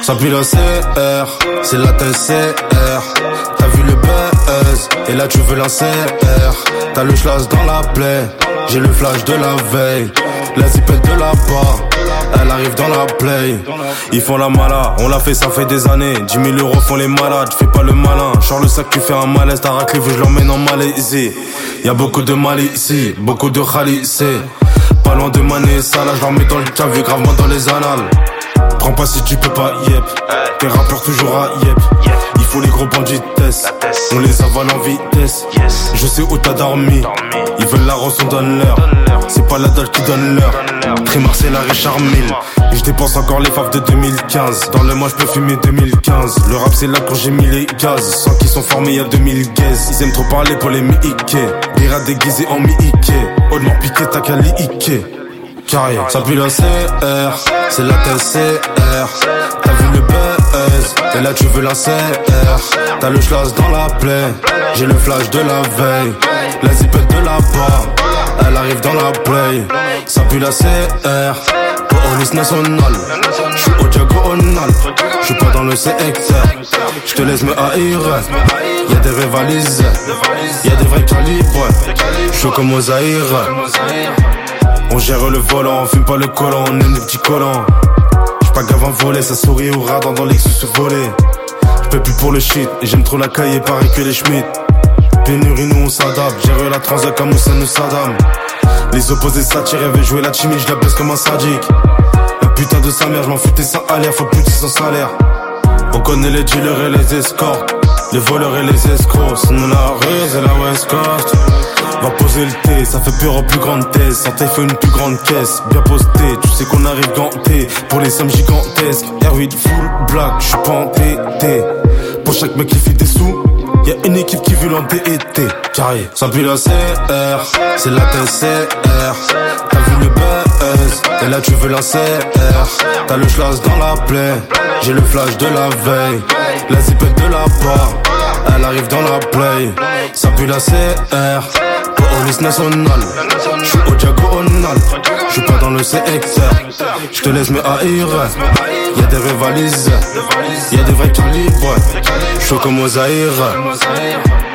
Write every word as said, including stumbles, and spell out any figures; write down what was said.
Ça pue la C R, c'est la T C R. T'as vu le buzz, et là tu veux la C R. T'as le schlass dans la plaie, j'ai le flash de la veille. La zipette de la part, elle arrive dans la play. Ils font la mala, on l'a fait, ça fait des années. Dix mille euros font les malades, fais pas le malin. Genre le sac, tu fais un malaise, t'as raclé, je l'emmène en Malaisie. Y'a beaucoup de mal ici, beaucoup de khalissé. Pas loin de Mané, ça là, je leur mets dans le cavier, gravement dans les annales. Prends pas si tu peux pas, yep. Tes rappeurs toujours à yep. Il faut les gros bandits test. On les avale en vitesse. Je sais où t'as dormi. Ils veulent la rose, on donne l'heure. C'est pas la dalle qui donne l'heure. Trimar c'est la Richard Mille. Et je dépense encore les faves de deux mille quinze. Dans le mois je peux fumer deux mille quinze. Le rap c'est là quand j'ai mis les gaz. Sans qu'ils sont formés y'a deux mille gaz. Ils aiment trop parler pour les mi-ike. Des rats déguisés en mi-ike. Au de leur piquer t'as qu'à li-ike. Carré. Ça pue la C R, c'est la T C R. T'as vu le buzz, et là tu veux la C R. T'as le schlass dans la plaie, j'ai le flash de la veille. La zipette de la part, elle arrive dans la play. Ça pue la C R, police nationale. J'suis au diagonal, j'suis pas dans le C X R. J'te laisse me haïr, y'a des rivalisés, y'a des vrais calibres. J'suis comme aux Zaïre. On gère le volant, on fume pas le collant, on aime les petits collants. J'suis pas grave en voler, ça sourit au radar dans l'ex sous volé. J'peux plus pour le shit, et j'aime trop la caille, pareil que les Schmitt. Pénurie, nous on s'adapte, gère la transac comme Hussein ou Saddam. Les opposés s'attirent, veulent jouer la timide, j'la baisse comme un sadique. La putain de sa mère, j'm'en foutais sans alerte, faut plus de son salaire. On connaît les dealers et les escorts, les voleurs et les escrocs. Sinon la rue et la West Coast. Va poser le thé, ça fait peur aux plus grandes thèses. Santé fait une plus grande caisse, bien posté. Tu sais qu'on arrive ganté pour les sommes gigantesques. R huit full black, j'suis pas entêté. Pour chaque mec qui fait des sous, y'a une équipe qui veut l'entêter. Carré. Ça pue la C R, c'est la T C R. T'as vu le buzz, et là tu veux la C R. T'as le schlass dans la plaie, j'ai le flash de la veille. La zipette de la part, elle arrive dans la play. Ça pue la C R, police nationale. J'suis au diagonal, j'suis pas dans le C X R. J'te laisse me haïr, y'a des rivalisés, y'a des vrais calibres. J'suis comme aux Zaïre.